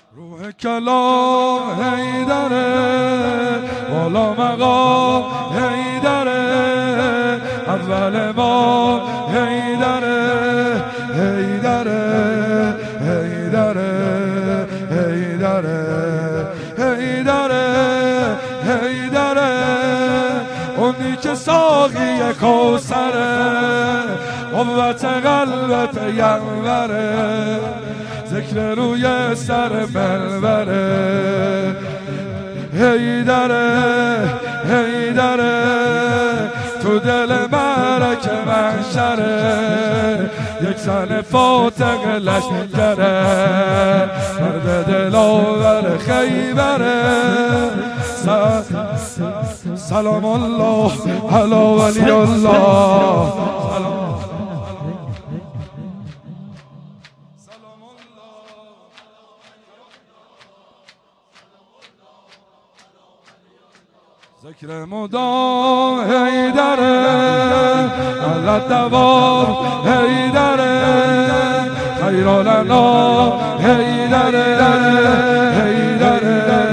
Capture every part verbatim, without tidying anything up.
روح کلام حیدره، والا مقام حیدره، اول ما حیدره، حیدره، حیدره، حیدره، حیدره، حیدره، اونی که ساقی کوثره، قوت قلبت یغوره، ذکر روی سر منبره، حیدره، حیدره، تو دل مرک محشره، یک زن فاتق لشکره، مرد دلاور خیبره. سلام الله علی ولی الله، ذکر مدام حیدره، علت دوام حیدره، خیرالنا حیدره، حیدره،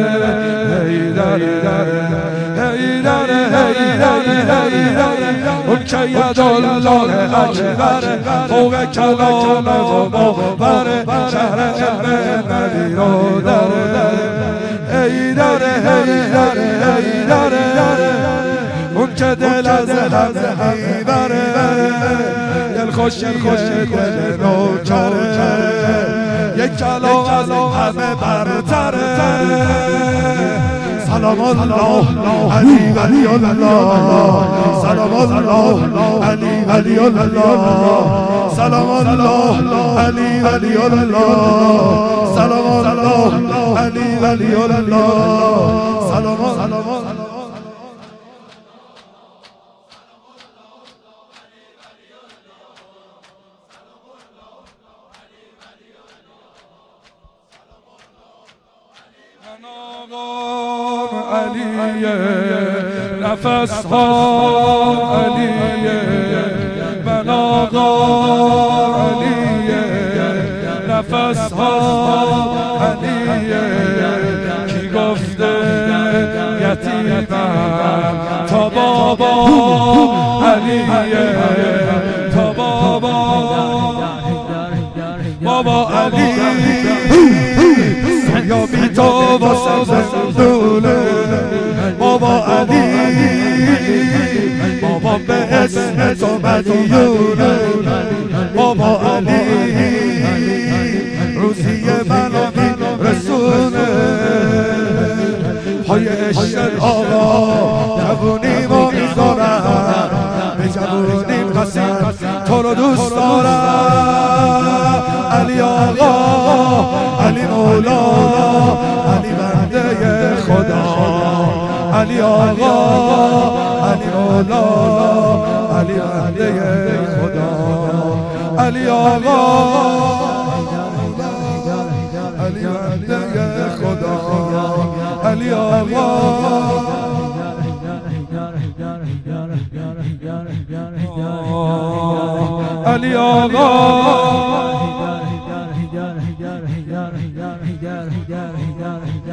حیدره، حیدره، حیدره، اون که ید الله اکبره، فوق کلام و باوره، شهر علم نبی رو داره، حیدره، حیدره، حیدره، اون که دل از همه میبره، دل خوشی دل نوکره، یک کلام از همه برتره. سلام الله علی ولی الله، سلام الله علی ولی الله، سلام الله علی ولی الله، سلام الله علی ولی الله، سلام الله. آقام علیه، نفس ها علیه، من آقام علیه، نفس ها علیه، کی گفته یتیمم تا بابا علیه، تا بابا بابا علی، یا بی تو واسم زندونه، بابا علی، بابا به اسم تو مدیونه، بابا علی، روزی منو میرسونه، پای عشق آقا جوونی ما میذارم، به جوونیم قسم تو رو دوست دارم، علی آقا، علی مولا، علی بنده خدا، علی آقا، علی مولا، علی بنده خدا، علی آقا، علی بنده خدا، علی آقا، علی آقا.